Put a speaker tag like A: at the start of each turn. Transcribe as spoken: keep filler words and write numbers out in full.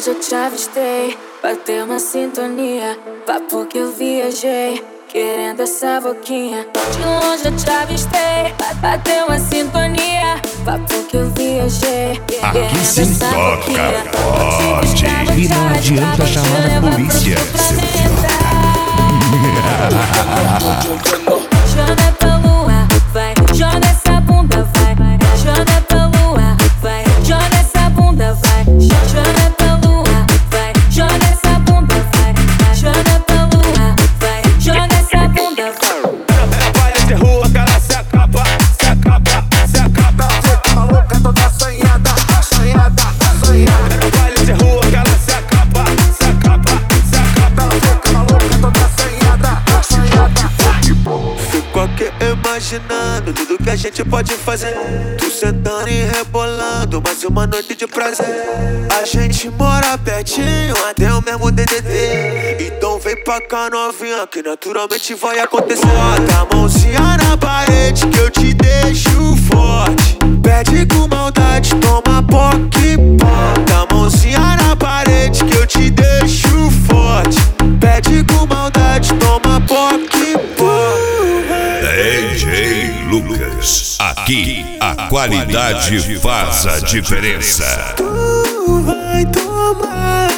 A: longe eu te avistei, bateu uma sintonia, papo que eu viajei, querendo essa boquinha. De longe eu te avistei, bateu uma sintonia, papo que eu viajei,
B: aqui sim toca forte.
C: E não adianta chamar a polícia, seu idiota.
A: Joga pra lua, vai, joga essa bunda, vai, joga pra lua, vai, joga essa bunda, vai, joga pra lua, vai, joga essa bunda, vai, joga pra lua, vai, joga essa bunda, vai.
D: Vai de rua que ela se acaba, se acaba, se acaba. Fica maluca toda assanhada, assanhada, assanhada. Vai de rua que ela se acaba, se acaba, se acaba. Fica maluca toda assanhada, assanhada. Fico aqui imaginando tudo que a gente pode fazer. Tu sentando e rebolando, mais uma noite de prazer. A gente mora pertinho, até o mesmo D D D. Então vem pra cá novinha, que naturalmente vai acontecer. Bota a mãozinha na parede que eu te deixo forte. Pede com maldade, toma poque. Bota a mãozinha na parede que eu te deixo forte. Pede com maldade, toma poque.
B: D J Lucas, aqui a qualidade faz a diferença.
D: Tu vai tomar